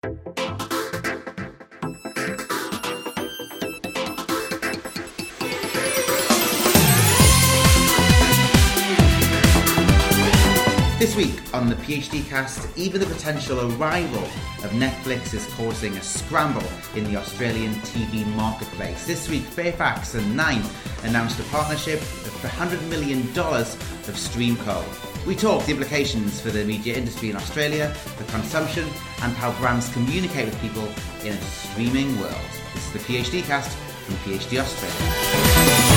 This week on the PhD Cast, even the potential arrival of Netflix is causing a scramble in the Australian TV marketplace. This week, Fairfax and Nine announced a partnership for $100 million of StreamCo. We talk the implications for the media industry in Australia, the consumption, and how brands communicate with people in a streaming world. This is the PhD Cast from PhD Australia.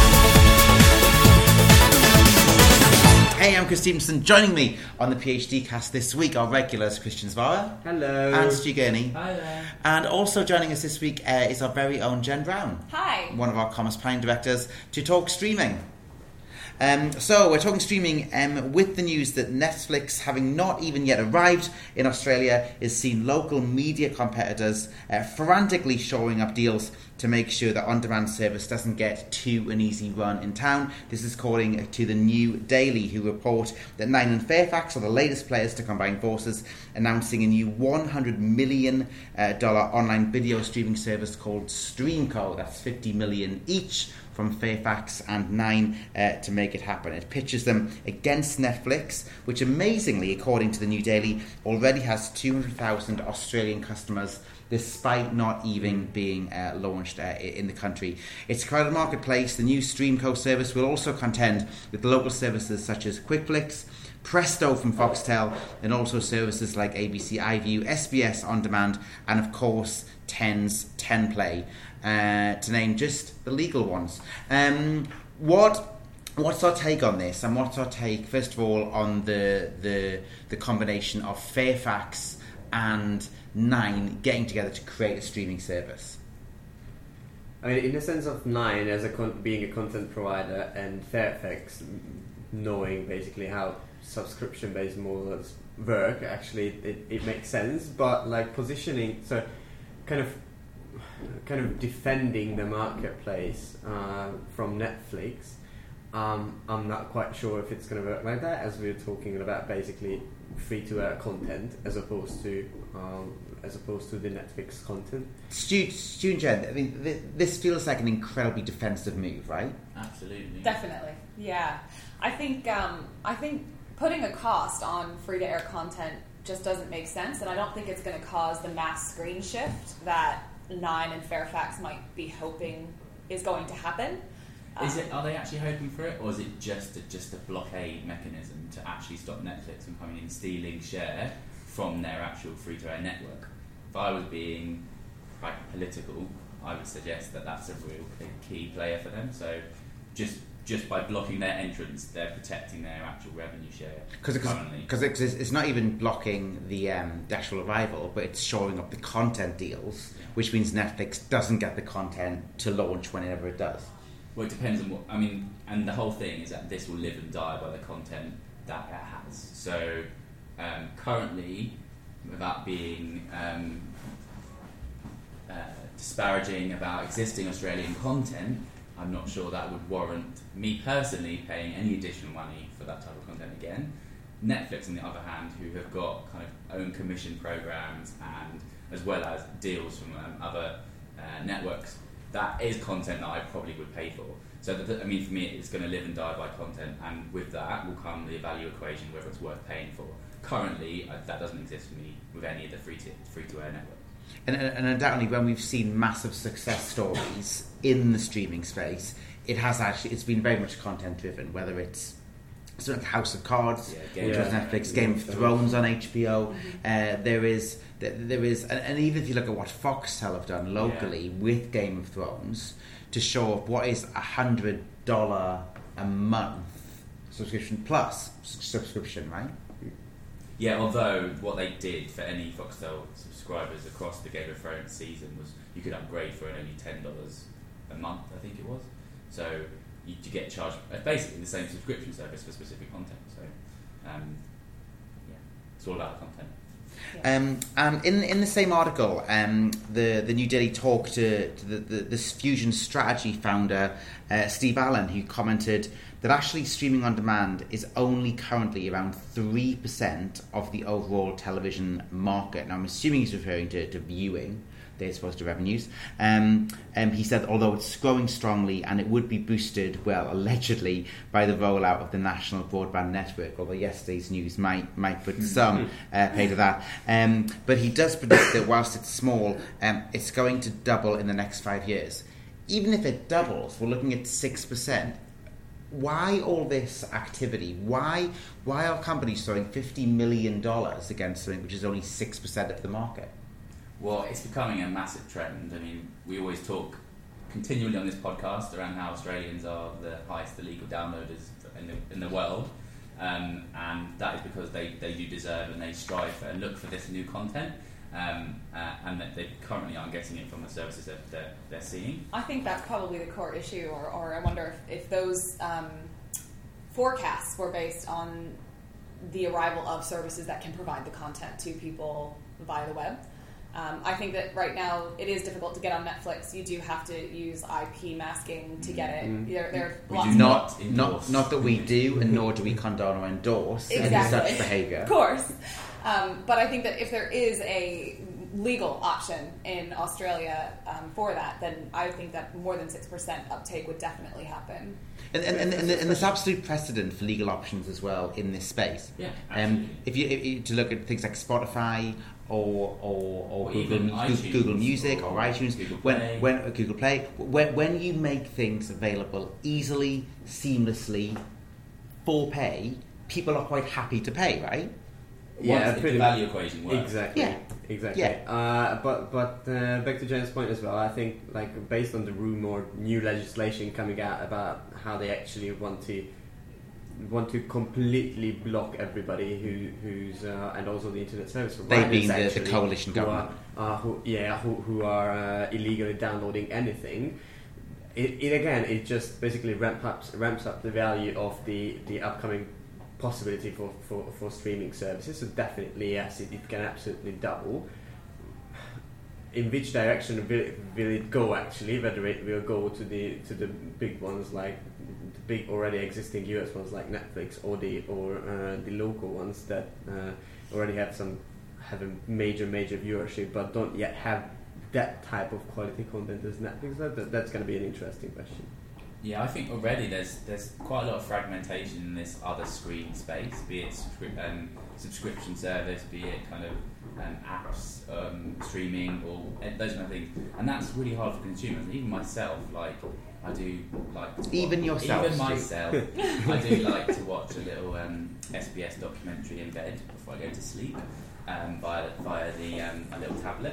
Hey, I'm Chris Stevenson. Joining me on the PhD Cast this week are regulars Christian Zvara. Hello. And Stu Gurney. Hi there. And also joining us this week is our very own Jen Brown. Hi. One of our Commerce Planning Directors, to talk streaming. So we're talking streaming with the news that Netflix, having not even yet arrived in Australia, is seeing local media competitors frantically shoring up deals to make sure that on-demand service doesn't get too an easy run in town. This is according to the New Daily, who report that Nine and Fairfax are the latest players to combine forces, announcing a new $100 million online video streaming service called StreamCo. That's $50 million each from Fairfax and Nine to make it happen. It pitches them against Netflix, which amazingly, according to the New Daily, already has 200,000 Australian customers, despite not even being launched in the country. It's a crowded marketplace. The new StreamCo service will also contend with local services such as QuickFlix, Presto from Foxtel, and also services like ABC iView, SBS On Demand, and of course Ten's Tenplay, to name just the legal ones. What's our take on this, and what's our take, first of all, on the combination of Fairfax and Nine getting together to create a streaming service? I mean, in the sense of Nine as being a content provider, and Fairfax knowing basically how subscription-based models work, actually it makes sense. But like positioning, so kind of defending the marketplace from Netflix, I'm not quite sure if it's going to work like that, as we're talking about basically free-to-air content as opposed to the Netflix content. Stu and Jen, I mean, this feels like an incredibly defensive move, right? Absolutely. Definitely. Yeah. I think putting a cost on free-to-air content just doesn't make sense, and I don't think it's going to cause the mass screen shift that Nine and Fairfax might be hoping is going to happen. Are they actually hoping for it, or is it just a blockade mechanism to actually stop Netflix from coming in stealing share from their actual free-to-air network? If I was being quite political, I would suggest that that's a real key player for them. So just by blocking their entrance, they're protecting their actual revenue share. Because it's not even blocking the actual arrival, but it's showing up the content deals, which means Netflix doesn't get the content to launch whenever it does. Well, it depends on and the whole thing is that this will live and die by the content that it has. So currently, without being disparaging about existing Australian content, I'm not sure that would warrant me personally paying any additional money for that type of content again. Netflix, on the other hand, who have got kind of own commission programs and as well as deals from other networks, that is content that I probably would pay for. So, for me, it's going to live and die by content, and with that will come the value equation, whether it's worth paying for. Currently, that doesn't exist for me with any of the free-to-air networks. And undoubtedly, when we've seen massive success stories in the streaming space, it's been very much content-driven, whether it's sort of House of Cards, which was Netflix, Game of Thrones on HBO. There is, and even if you look at what Foxtel have done locally with Game of Thrones, to show up what is $100 a month subscription plus subscription, right? Yeah, although what they did for any Foxtel subscribers across the Game of Thrones season was you could upgrade for only $10 a month, I think it was. So you get charged basically the same subscription service for specific content. So it's all about the content. And in the same article, the New Daily talked to this Fusion Strategy founder, Steve Allen, who commented that actually streaming on demand is only currently around 3% of the overall television market. Now, I'm assuming he's referring to viewing, they're supposed to revenues. He said, although it's growing strongly and it would be boosted, well, allegedly, by the rollout of the national broadband network, although yesterday's news might put some pay to that. But he does predict that whilst it's small, it's going to double in the next 5 years. Even if it doubles, we're looking at 6%. Why all this activity? Why are companies throwing $50 million against something which is only 6% of the market? Well, it's becoming a massive trend. I mean, we always talk continually on this podcast around how Australians are the highest illegal downloaders in the world, and that is because they do deserve and they strive for and look for this new content, and that they currently aren't getting it from the services that they're seeing. I think that's probably the core issue, or I wonder if those forecasts were based on the arrival of services that can provide the content to people via the web. I think that right now it is difficult to get on Netflix. You do have to use IP masking to get it. There are lots not that we do, and nor do we condone or endorse any such behaviour. Of course. But I think that if there is a legal option in Australia for that, then I think that more than 6% uptake would definitely happen. And there's absolute precedent for legal options as well in this space. Yeah, if you to look at things like Spotify or Google Music or iTunes, Google Play, when you make things available easily, seamlessly, for pay, people are quite happy to pay, right? Yeah, the value equation works. Exactly. Yeah. Exactly. Yeah. But back to James' point as well. I think, like, based on the rumor, new legislation coming out about how they actually want to completely block everybody who's and also the internet service providers. They being the coalition government. Who are illegally downloading anything. It just basically ramps up the value of the upcoming possibility for streaming services. So definitely, yes, it can absolutely double. In which direction will it go? Actually, whether it will go to the big ones, like the big already existing US ones like Netflix, or the local ones that already have a major viewership but don't yet have that type of quality content as Netflix. That's going to be an interesting question. Yeah, I think already there's quite a lot of fragmentation in this other screen space, be it subscription service, be it kind of apps streaming, or those kind of things, and that's really hard for consumers. And even myself, like I do like to watch, even myself, I do like to watch a little SBS documentary in bed before I go to sleep via the a little tablet,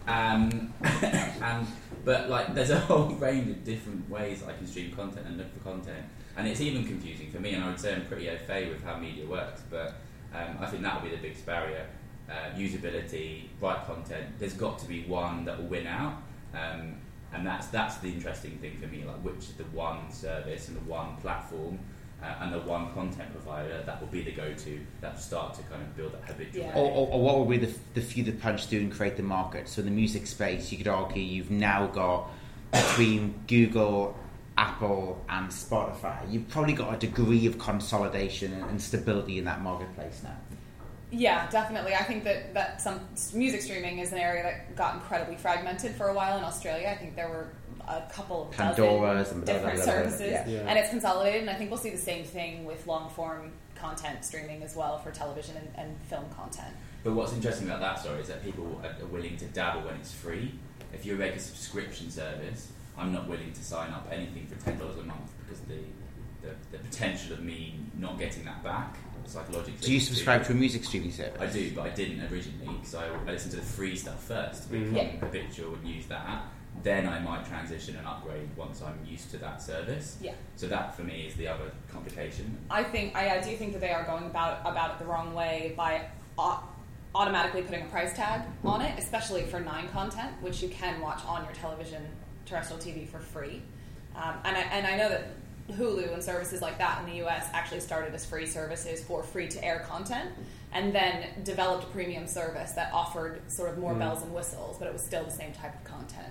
But like, there's a whole range of different ways I can stream content and look for content, and it's even confusing for me. And I would say I'm pretty au fait with how media works, but I think that will be the biggest barrier: usability, right content. There's got to be one that will win out, and that's the interesting thing for me. Like, which is the one service and the one platform and the one content provider that will be the go-to that will start to kind of build that habitual. Yeah. Or what will be the few that punch through and create the market? So in the music space, you could argue you've now got, between Google, Apple and Spotify, you've probably got a degree of consolidation and stability in that marketplace now. Yeah, definitely. I think that some music streaming is an area that got incredibly fragmented for a while in Australia. I think there were a couple of Pandora's and different services, yeah. And it's consolidated. And I think we'll see the same thing with long-form content streaming as well for television and film content. But what's interesting about that, is that people are willing to dabble when it's free. If you make a subscription service, I'm not willing to sign up anything for $10 a month because the potential of me not getting that back psychologically. Do you subscribe to a music streaming service? I do, but I didn't originally, so I listened to the free stuff first to become habitual and use that. Then I might transition and upgrade once I'm used to that service. Yeah. So that for me is the other complication. I do think that they are going about it the wrong way by automatically putting a price tag on it, especially for 9 content, which you can watch on your television, terrestrial TV for free. And I know that Hulu and services like that in the US actually started as free services for free-to-air content, and then developed a premium service that offered sort of more bells and whistles, but it was still the same type of content.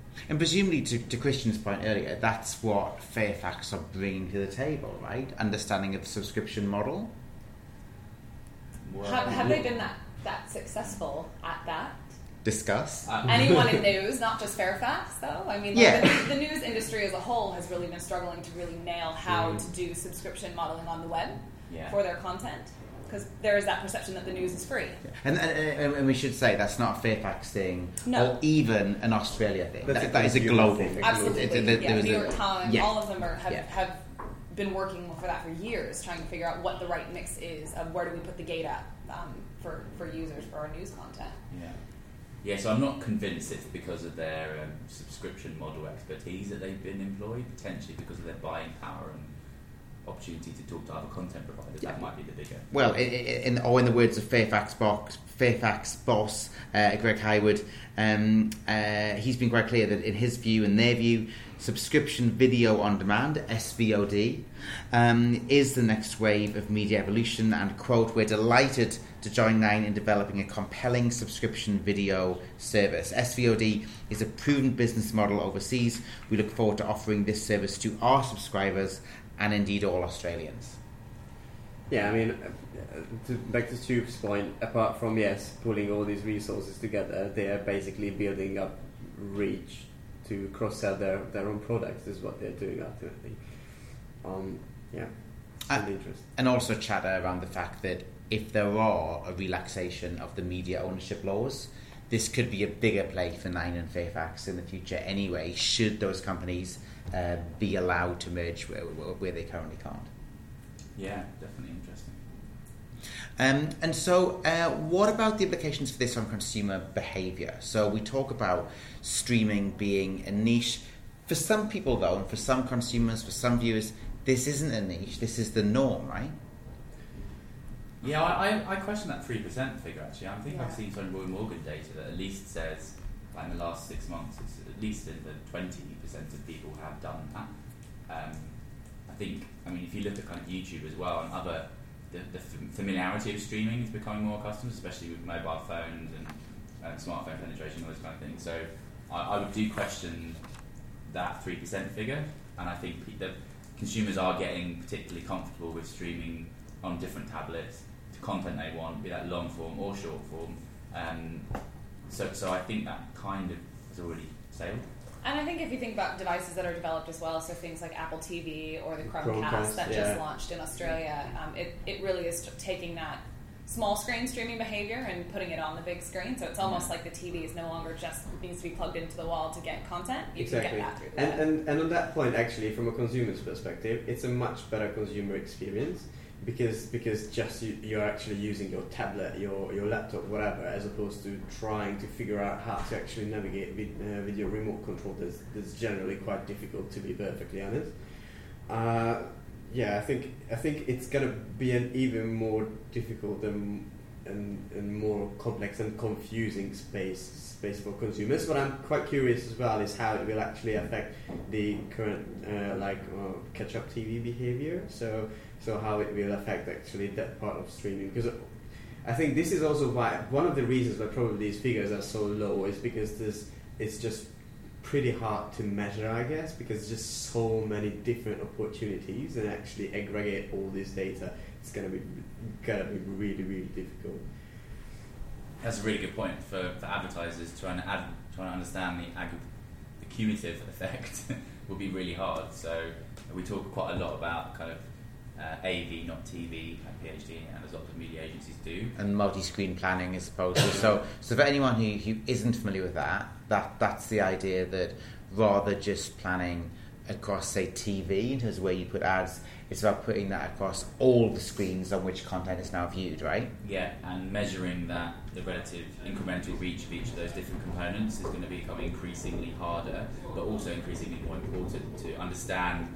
And presumably, to Christian's point earlier, that's what Fairfax are bringing to the table, right? Understanding of the subscription model. Well, Have they been that successful at that? Discuss. Anyone in news, not just Fairfax, though. I mean, the news industry as a whole has really been struggling to really nail how to do subscription modeling on the web for their content, because there is that perception that the news is free. And we should say that's not a Fairfax thing, or even an Australia thing. That is a global thing. Absolutely. New York Times, all of them have been working for that for years, trying to figure out what the right mix is of where do we put the gate at for users for our news content. Yeah, so I'm not convinced it's because of their subscription model expertise that they've been employed, potentially because of their buying power and opportunity to talk to other content providers. That might be the bigger. Well, in the words of Fairfax boss Greg Hywood, he's been quite clear that in his view and their view, subscription video on demand, SVOD, is the next wave of media evolution, and quote, "We're delighted to join Nine in developing a compelling subscription video service. SVOD is a proven business model overseas. We look forward to offering this service to our subscribers and indeed all Australians." Yeah, I mean, back to Stu's point, apart from, pulling all these resources together, they are basically building up reach to cross-sell their own products, is what they're doing ultimately. Interesting. And also chatter around the fact that if there are a relaxation of the media ownership laws, this could be a bigger play for Nine and Fairfax in the future anyway, should those companies be allowed to merge where they currently can't. Yeah, definitely interesting. And so what about the implications for this on consumer behaviour? So we talk about streaming being a niche. For some people, though, and for some consumers, for some viewers, this isn't a niche, this is the norm, right? Yeah, I question that 3% figure, actually. I think I've seen some Roy Morgan data that at least says, like in the last 6 months, it's at least in the 20% of people have done that. I think, if you look at kind of YouTube as well, and the familiarity of streaming is becoming more accustomed, especially with mobile phones and smartphone penetration, all those kind of things. So I would do question that 3% figure, and I think that consumers are getting particularly comfortable with streaming on different tablets to content they want, be that long form or short form. So I think that kind of has already sailed. And I think if you think about devices that are developed as well, so things like Apple TV or the Chromecast that just launched in Australia, it really is taking that small screen streaming behavior and putting it on the big screen. So it's almost like the TV is no longer just needs to be plugged into the wall to get content. You can get that through that. And on that point, actually, from a consumer's perspective, it's a much better consumer experience because just you're actually using your tablet, your laptop, whatever, as opposed to trying to figure out how to actually navigate with your remote control. That's generally quite difficult, to be perfectly honest. I think it's gonna be an even more difficult and more complex and confusing space for consumers. What I'm quite curious as well is how it will actually affect the current catch-up TV behavior. So how it will affect actually that part of streaming, because I think this is also why one of the reasons why probably these figures are so low is because it's just pretty hard to measure, I guess, because just so many different opportunities, and actually aggregate all this data, it's gonna be really, really difficult. That's a really good point for advertisers trying to understand the cumulative effect will be really hard. So we talk quite a lot about kind of AV, not TV, at PhD, and as lots of media agencies do. And multi-screen planning, I suppose. so for anyone who isn't familiar with that's the idea that rather just planning across, say, TV in terms of where you put ads, it's about putting that across all the screens on which content is now viewed, right? Yeah, and measuring that, the relative incremental reach of each of those different components is going to become increasingly harder, but also increasingly more important to understand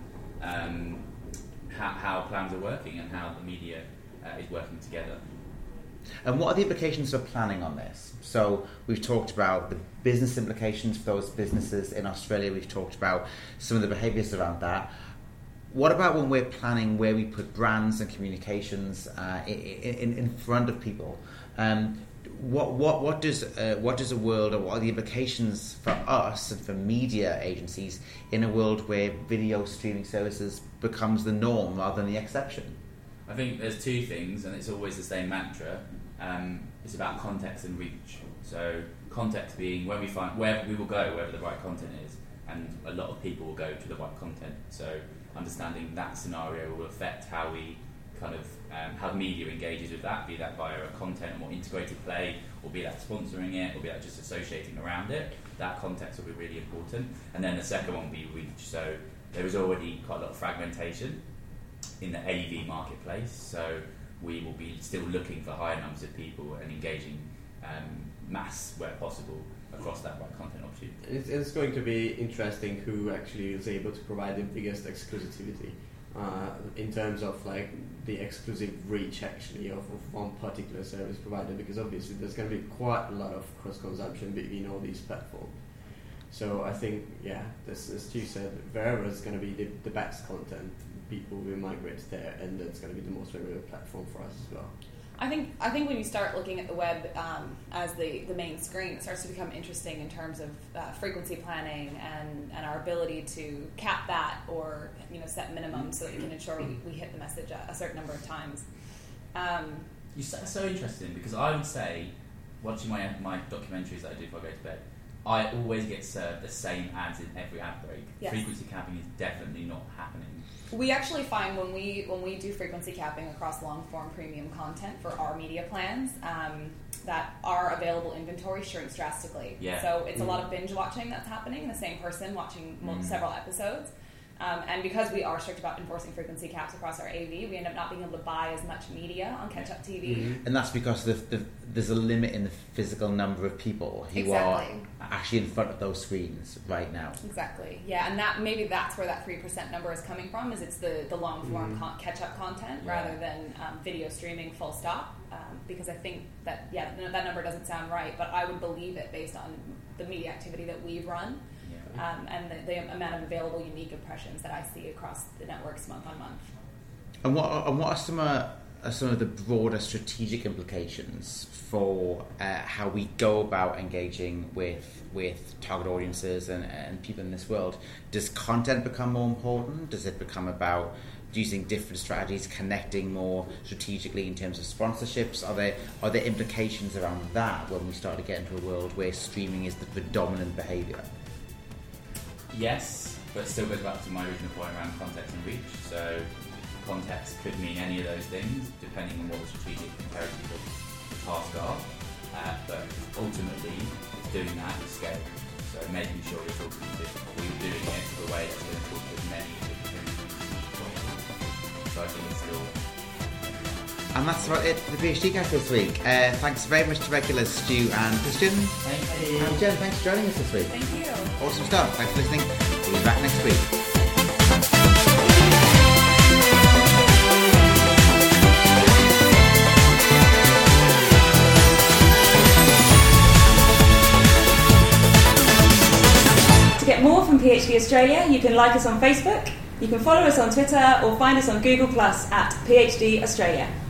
how plans are working and how the media is working together. And what are the implications for planning on this? So we've talked about the business implications for those businesses in Australia. We've talked about some of the behaviours around that. What about when we're planning where we put brands and communications in front of people? what does a world, or what are the implications for us and for media agencies in a world where video streaming services becomes the norm rather than the exception? I think there's two things, and it's always the same mantra. It's about context and reach. So context being when we find where we will go, wherever the right content is, and a lot of people will go to the right content. So understanding that scenario will affect how we kind of how media engages with that, be that via a content or more integrated play, or be that sponsoring it, or be that just associating around it. That context will be really important. And then the second one will be reach. So there is already quite a lot of fragmentation in the AV marketplace, so we will be still looking for higher numbers of people and engaging mass where possible across that right content opportunity. It's going to be interesting who actually is able to provide the biggest exclusivity in terms of like the exclusive reach actually of one particular service provider, because obviously there's going to be quite a lot of cross-consumption between all these platforms. So I think, as Stu said, wherever is going to be the best content, people will migrate there, and that's going to be the most regular platform for us as well. I think when you start looking at the web as the main screen, it starts to become interesting in terms of frequency planning and our ability to cap that, or set minimums so that we can ensure we hit the message a certain number of times. It's so interesting, because I would say, watching my documentaries that I do before I go to bed, I always get served the same ads in every ad break. Yes. Frequency capping is definitely not happening. We actually find when we do frequency capping across long-form premium content for our media plans, that our available inventory shrinks drastically. Yeah. So it's a lot of binge watching that's happening, the same person watching several episodes. And because we are strict about enforcing frequency caps across our AV, we end up not being able to buy as much media on catch-up TV. And that's because there's a limit in the physical number of people who are actually in front of those screens right now. Exactly. Yeah, and that's where that 3% number is coming from, is it's the long-form catch-up content rather than video streaming full stop. Because I think that, that number doesn't sound right, but I would believe it based on the media activity that we run. And the amount of available unique impressions that I see across the networks month on month. And what are some of the broader strategic implications for how we go about engaging with target audiences and people in this world? Does content become more important? Does it become about using different strategies, connecting more strategically in terms of sponsorships? Are there implications around that when we start to get into a world where streaming is the predominant behaviour? Yes, but it still goes back to my original point around context and reach. So context could mean any of those things, depending on what the strategic imperatives of the task are. But ultimately, doing that is scale. So making sure you're talking to different people, doing it in a way that's going to talk to as many different people as possible. So I think it's still... And that's about it for the PhD Cast this week. Thanks very much to regulars Stu and Christian. Thank you. And Jen, thanks for joining us this week. Thank you. Awesome stuff. Thanks for listening. We'll be back next week. To get more from PhD Australia, you can like us on Facebook, you can follow us on Twitter, or find us on Google Plus at PhD Australia.